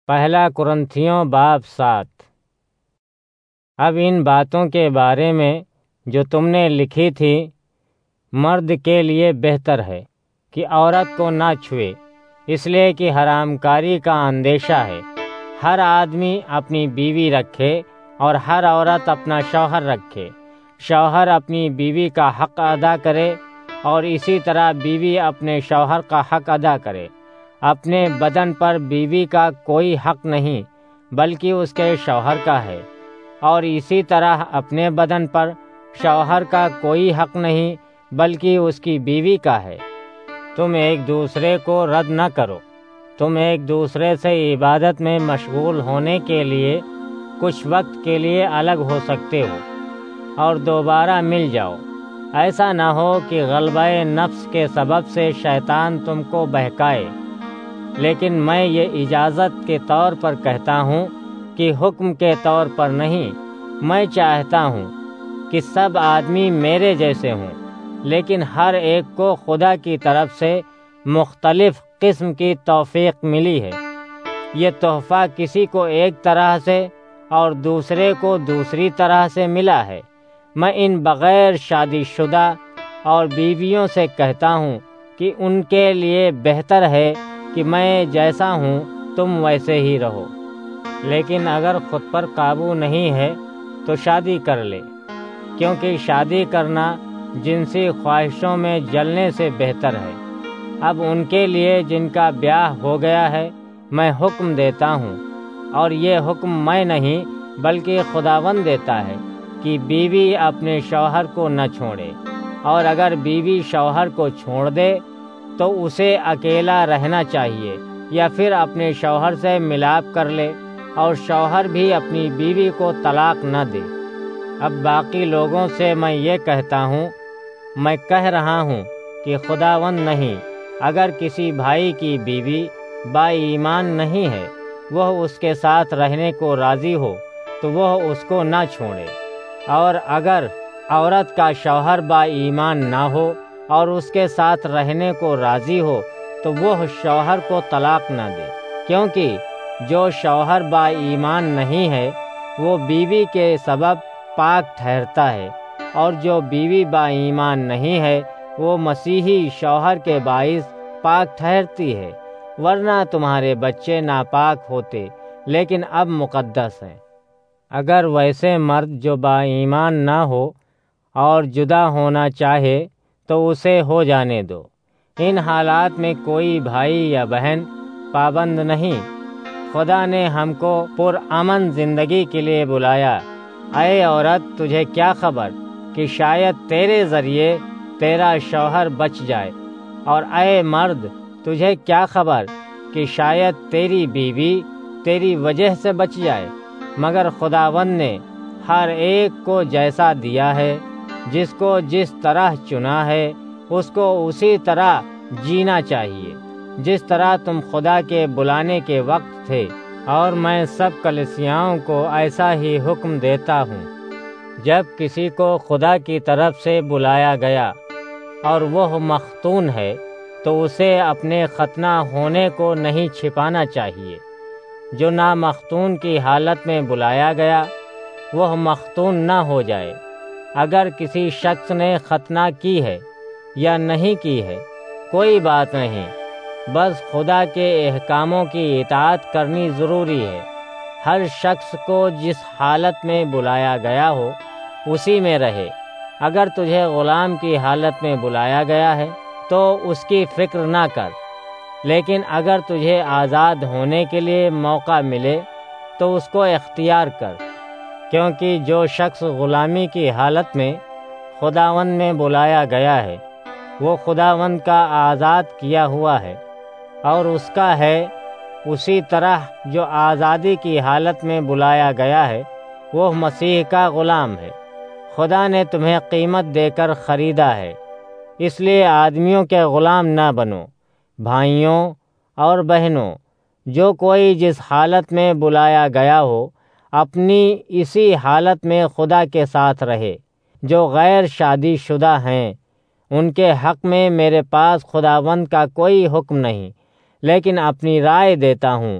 پہلا کرنتھیوں باب 7۔ اب ان باتوں کے بارے میں جو تم نے لکھی تھی، مرد کے لیے بہتر ہے کہ عورت کو نہ چھوئے، اس لیے کہ حرام کاری کا اندیشہ ہے۔ ہر آدمی اپنی بیوی رکھے اور ہر عورت اپنا شوہر رکھے۔ شوہر اپنی بیوی کا حق ادا کرے اور اسی طرح بیوی اپنے شوہر کا حق ادا کرے۔ اپنے بدن پر بیوی کا کوئی حق نہیں بلکہ اس کے شوہر کا ہے، اور اسی طرح اپنے بدن پر شوہر کا کوئی حق نہیں بلکہ اس کی بیوی کا ہے۔ تم ایک دوسرے کو رد نہ کرو۔ تم ایک دوسرے سے عبادت میں مشغول ہونے کے لیے کچھ وقت کے لیے الگ ہو سکتے ہو اور دوبارہ مل جاؤ۔ ایسا نہ ہو کہ غلبہ نفس کے سبب سے شیطان تم کو بہکائے، لیکن میں یہ اجازت کے طور پر کہتا ہوں کہ حکم کے طور پر نہیں۔ میں چاہتا ہوں کہ سب آدمی میرے جیسے ہوں، لیکن ہر ایک کو خدا کی طرف سے مختلف قسم کی توفیق ملی ہے۔ یہ تحفہ کسی کو ایک طرح سے اور دوسرے کو دوسری طرح سے ملا ہے۔ میں ان بغیر شادی شدہ اور بیویوں سے کہتا ہوں کہ ان کے لیے بہتر ہے کہ میں جیسا ہوں تم ویسے ہی رہو، لیکن اگر خود پر قابو نہیں ہے تو شادی کر لے، کیونکہ شادی کرنا جنسی خواہشوں میں جلنے سے بہتر ہے۔ اب ان کے لیے جن کا بیاہ ہو گیا ہے میں حکم دیتا ہوں، اور یہ حکم میں نہیں بلکہ خداوند دیتا ہے کہ بیوی اپنے شوہر کو نہ چھوڑے، اور اگر بیوی شوہر کو چھوڑ دے تو اسے اکیلا رہنا چاہیے، یا پھر اپنے شوہر سے ملاپ کر لے، اور شوہر بھی اپنی بیوی کو طلاق نہ دے۔ اب باقی لوگوں سے میں یہ کہتا ہوں، میں کہہ رہا ہوں کہ خداوند نہیں، اگر کسی بھائی کی بیوی با ایمان نہیں ہے، وہ اس کے ساتھ رہنے کو راضی ہو تو وہ اس کو نہ چھوڑے، اور اگر عورت کا شوہر با ایمان نہ ہو اور اس کے ساتھ رہنے کو راضی ہو تو وہ شوہر کو طلاق نہ دے، کیونکہ جو شوہر با ایمان نہیں ہے وہ بیوی کے سبب پاک ٹھہرتا ہے، اور جو بیوی با ایمان نہیں ہے وہ مسیحی شوہر کے باعث پاک ٹھہرتی ہے، ورنہ تمہارے بچے ناپاک ہوتے لیکن اب مقدس ہیں۔ اگر ویسے مرد جو با ایمان نہ ہو اور جدا ہونا چاہے تو اسے ہو جانے دو۔ ان حالات میں کوئی بھائی یا بہن پابند نہیں۔ خدا نے ہم کو پرامن زندگی کے لیے بلایا۔ اے عورت، تجھے کیا خبر کہ شاید تیرے ذریعے تیرا شوہر بچ جائے، اور اے مرد، تجھے کیا خبر کہ شاید تیری بیوی تیری وجہ سے بچ جائے، مگر خداوند نے ہر ایک کو جیسا دیا ہے، جس کو جس طرح چنا ہے اس کو اسی طرح جینا چاہیے، جس طرح تم خدا کے بلانے کے وقت تھے۔ اور میں سب کلیسیاؤں کو ایسا ہی حکم دیتا ہوں، جب کسی کو خدا کی طرف سے بلایا گیا اور وہ مختون ہے تو اسے اپنے ختنہ ہونے کو نہیں چھپانا چاہیے۔ جو نامختون کی حالت میں بلایا گیا وہ مختون نہ ہو جائے۔ اگر کسی شخص نے ختنہ کی ہے یا نہیں کی ہے کوئی بات نہیں، بس خدا کے احکاموں کی اطاعت کرنی ضروری ہے۔ ہر شخص کو جس حالت میں بلایا گیا ہو اسی میں رہے۔ اگر تجھے غلام کی حالت میں بلایا گیا ہے تو اس کی فکر نہ کر، لیکن اگر تجھے آزاد ہونے کے لیے موقع ملے تو اس کو اختیار کر، کیونکہ جو شخص غلامی کی حالت میں خداوند میں بلایا گیا ہے وہ خداوند کا آزاد کیا ہوا ہے، اور اس کا ہے۔ اسی طرح جو آزادی کی حالت میں بلایا گیا ہے وہ مسیح کا غلام ہے۔ خدا نے تمہیں قیمت دے کر خریدا ہے، اس لیے آدمیوں کے غلام نہ بنو۔ بھائیوں اور بہنوں، جو کوئی جس حالت میں بلایا گیا ہو اپنی اسی حالت میں خدا کے ساتھ رہے۔ جو غیر شادی شدہ ہیں ان کے حق میں میرے پاس خداوند کا کوئی حکم نہیں، لیکن اپنی رائے دیتا ہوں۔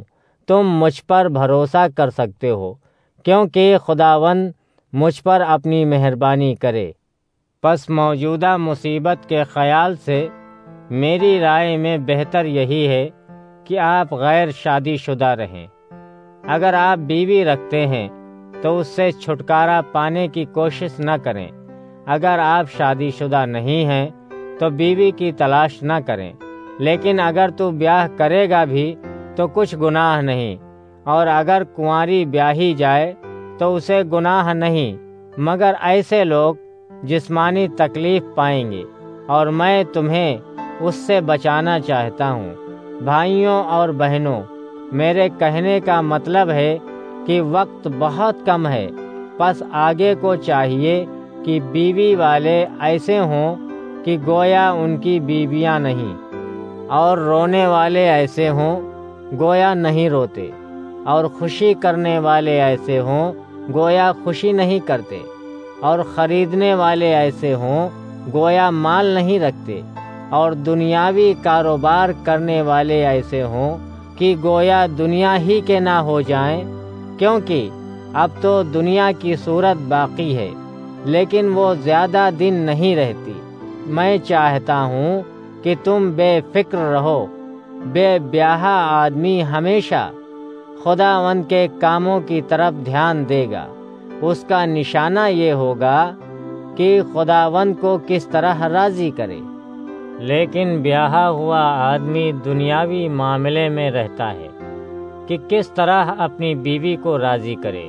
تم مجھ پر بھروسہ کر سکتے ہو، کیونکہ خداوند مجھ پر اپنی مہربانی کرے۔ پس موجودہ مصیبت کے خیال سے میری رائے میں بہتر یہی ہے کہ آپ غیر شادی شدہ رہیں۔ اگر آپ بیوی رکھتے ہیں تو اس سے چھٹکارا پانے کی کوشش نہ کریں۔ اگر آپ شادی شدہ نہیں ہیں تو بیوی کی تلاش نہ کریں، لیکن اگر تو بیاہ کرے گا بھی تو کچھ گناہ نہیں، اور اگر کنواری بیاہی جائے تو اسے گناہ نہیں، مگر ایسے لوگ جسمانی تکلیف پائیں گے، اور میں تمہیں اس سے بچانا چاہتا ہوں۔ بھائیوں اور بہنوں، میرے کہنے کا مطلب ہے کہ وقت بہت کم ہے، پس آگے کو چاہیے کہ بیوی والے ایسے ہوں کہ گویا ان کی بیویاں نہیں، اور رونے والے ایسے ہوں گویا نہیں روتے، اور خوشی کرنے والے ایسے ہوں گویا خوشی نہیں کرتے، اور خریدنے والے ایسے ہوں گویا مال نہیں رکھتے، اور دنیاوی کاروبار کرنے والے ایسے ہوں کہ گویا دنیا ہی کے نہ ہو جائیں، کیونکہ اب تو دنیا کی صورت باقی ہے، لیکن وہ زیادہ دن نہیں رہتی۔ میں چاہتا ہوں کہ تم بے فکر رہو۔ بے بیاہا آدمی ہمیشہ خداوند کے کاموں کی طرف دھیان دے گا۔ اس کا نشانہ یہ ہوگا کہ خداوند کو کس طرح راضی کرے۔ لیکن بیاہا ہوا آدمی دنیاوی معاملے میں رہتا ہے کہ کس طرح اپنی بیوی کو راضی کرے۔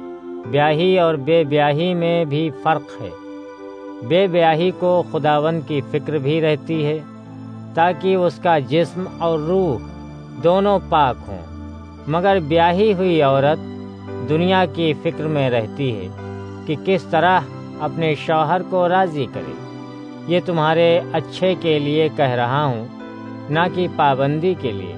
بیاہی اور بے بیاہی میں بھی فرق ہے۔ بے بیاہی کو خداوند کی فکر بھی رہتی ہے تاکہ اس کا جسم اور روح دونوں پاک ہوں، مگر بیاہی ہوئی عورت دنیا کی فکر میں رہتی ہے کہ کس طرح اپنے شوہر کو راضی کرے۔ یہ تمہارے اچھے کے لیے کہہ رہا ہوں، نہ کہ پابندی کے لیے،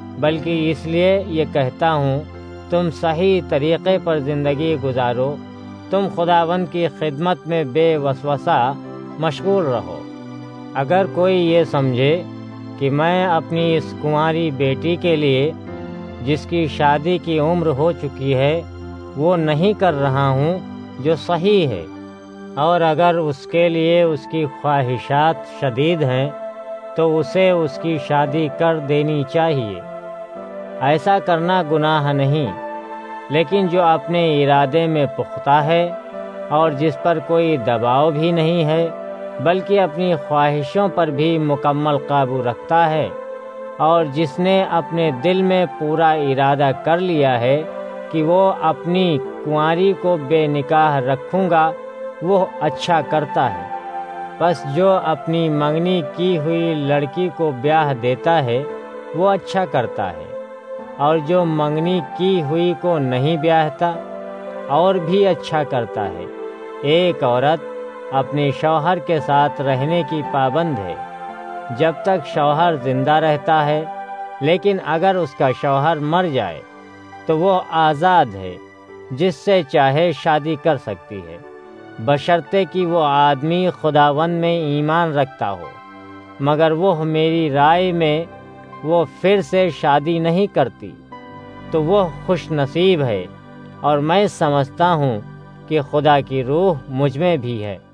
بلکہ اس لیے یہ کہتا ہوں تم صحیح طریقے پر زندگی گزارو۔ تم خداوند کی خدمت میں بے وسوسہ مشغول رہو۔ اگر کوئی یہ سمجھے کہ میں اپنی اس کنواری بیٹی کے لیے جس کی شادی کی عمر ہو چکی ہے وہ نہیں کر رہا ہوں جو صحیح ہے، اور اگر اس کے لیے اس کی خواہشات شدید ہیں تو اسے اس کی شادی کر دینی چاہیے۔ ایسا کرنا گناہ نہیں، لیکن جو اپنے ارادے میں پختہ ہے اور جس پر کوئی دباؤ بھی نہیں ہے بلکہ اپنی خواہشوں پر بھی مکمل قابو رکھتا ہے، اور جس نے اپنے دل میں پورا ارادہ کر لیا ہے کہ وہ اپنی کنواری کو بے نکاح رکھوں گا، وہ اچھا کرتا ہے۔ بس جو اپنی منگنی کی ہوئی لڑکی کو بیاہ دیتا ہے وہ اچھا کرتا ہے، اور جو منگنی کی ہوئی کو نہیں بیاہتا اور بھی اچھا کرتا ہے۔ ایک عورت اپنے شوہر کے ساتھ رہنے کی پابند ہے جب تک شوہر زندہ رہتا ہے، لیکن اگر اس کا شوہر مر جائے تو وہ آزاد ہے، جس سے چاہے شادی کر سکتی ہے، بشرطے کہ وہ آدمی خداوند میں ایمان رکھتا ہو۔ مگر وہ میری رائے میں وہ پھر سے شادی نہیں کرتی تو وہ خوش نصیب ہے، اور میں سمجھتا ہوں کہ خدا کی روح مجھ میں بھی ہے۔